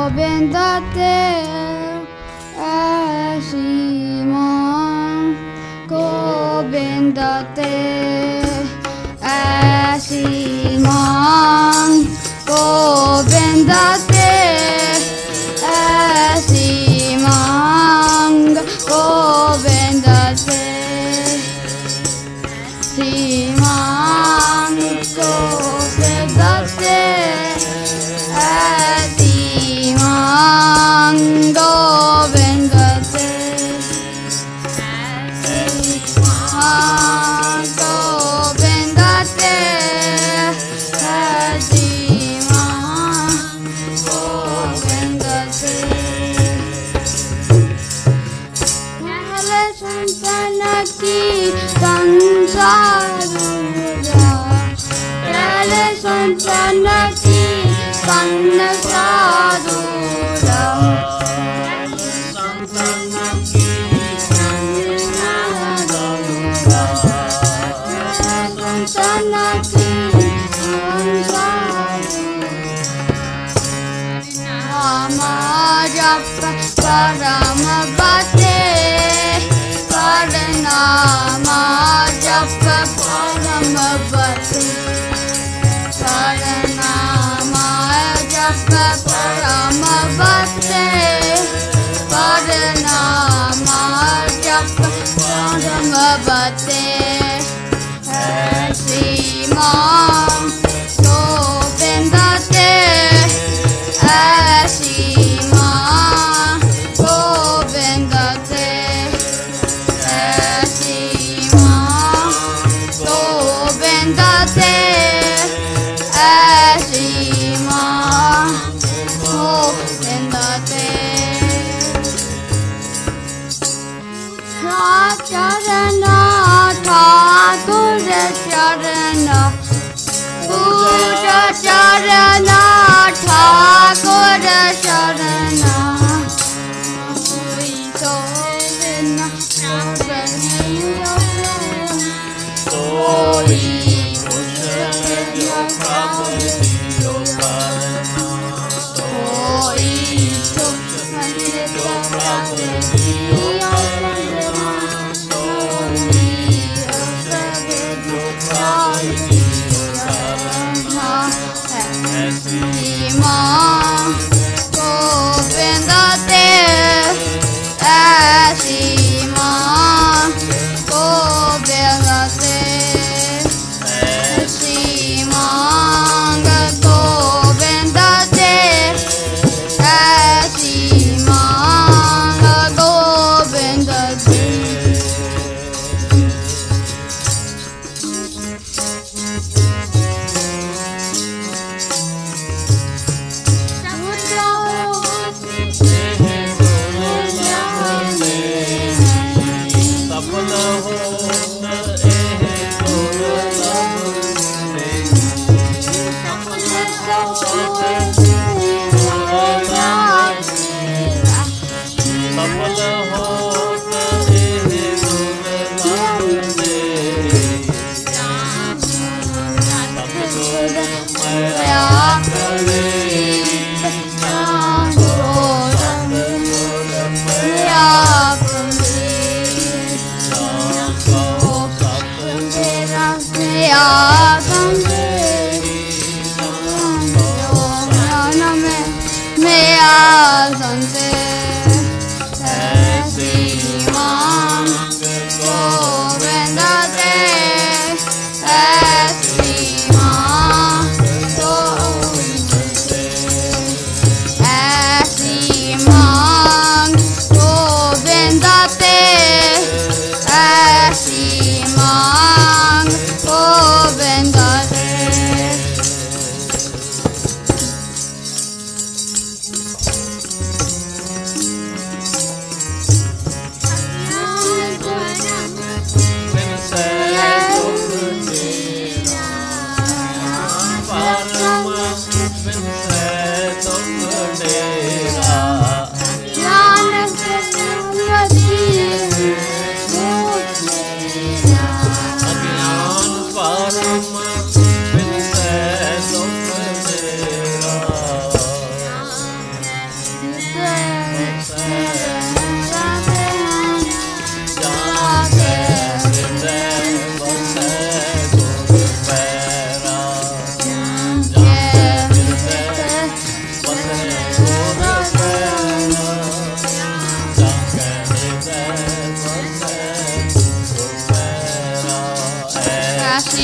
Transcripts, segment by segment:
Govinda te Simon Govinda te Simon Govinda te Simon Govinda te Simon Govinda te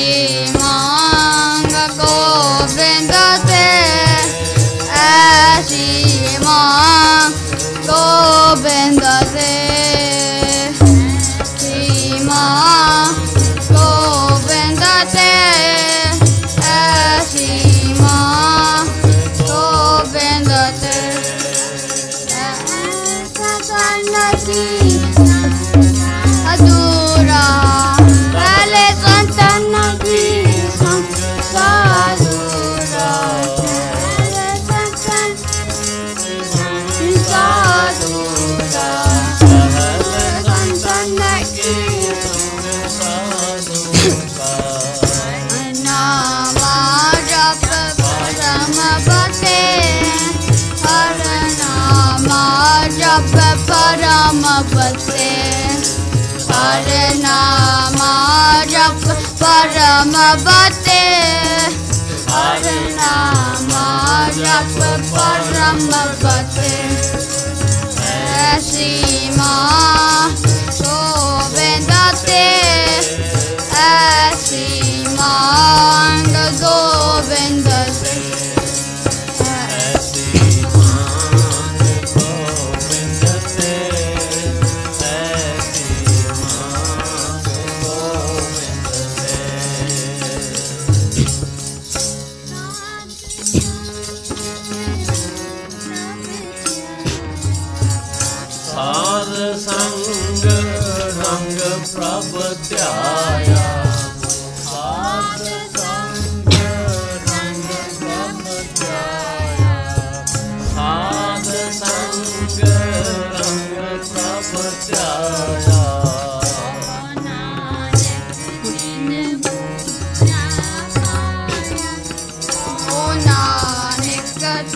मांग गोविंद से ऐसी मांग गोविंद से मांग गोविंद से ऐसी मांग गोविंद से अधूरा पहले संतन की साधुरा साधुरा संतन की नाम जप परम बसे हर नाम जप परम बसे हर नाम जप परम बसे हर नाम जप परम बसे ऐसी माँ गोविंद से ऐसी मांग गोविंद से साध संग रंग प्रभ ध्याया साध संग रंग प्रभ ध्याया साध संग रंग प्रभ ध्याया ओ नानक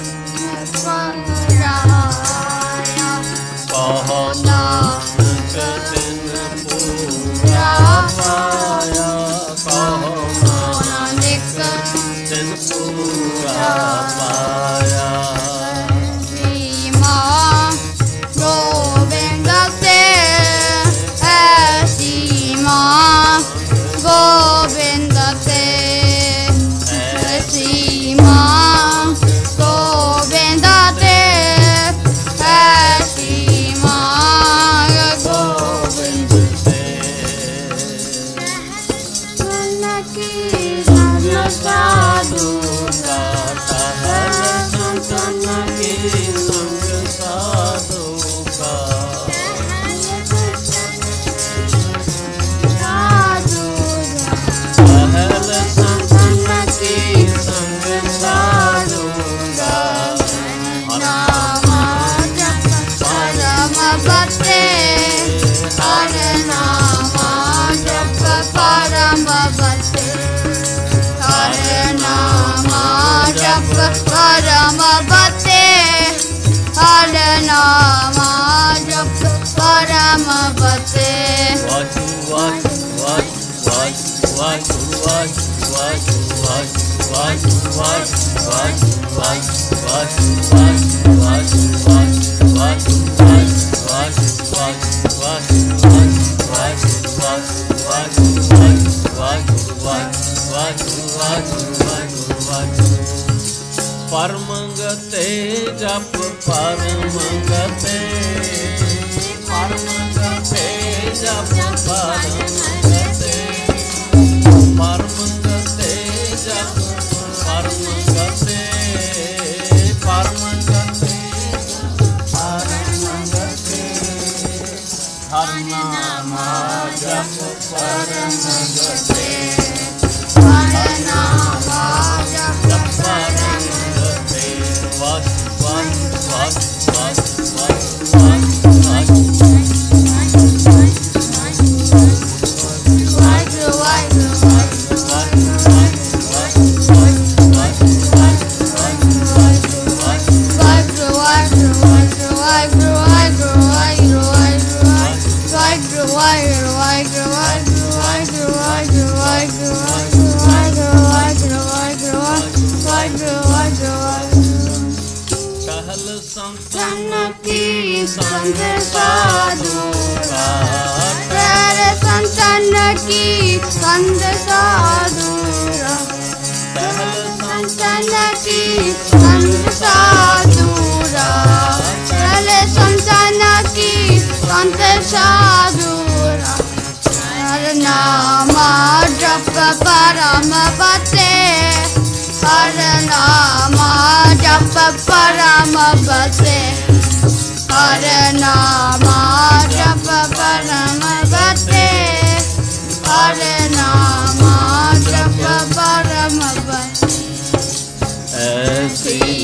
कहो नानक तिन पूरा पाया कहो नानक तिन पूरा पाया श्री माँ गोविंद से ऐसी माँ गोविंद से ऐसी माँ गोविंद से ऐसी माँ गोविंद से की धन साधु संतन के संग साधु का पहल संतन के संग साधु का नाम जप परम बसे हर नाम जप परम बसे हर नाम जप परम बसे हर नाम जप परम बसे परमगते जप परमगते परमगते जप परमगते परमगते जप परमगते परमगते परमगते हर नाम जप परमगते हर नाम जप परमगते वास वास वास वास वास संत की संग साधु का तेरे संतन की संत साधुरा संतन की संत साधुरा तेरे संतन की संत साधुरा हर नाम जप परम बते हर नाम जप परम बते हर नाम जप परम बते हर नाम जप परम बते ऐसी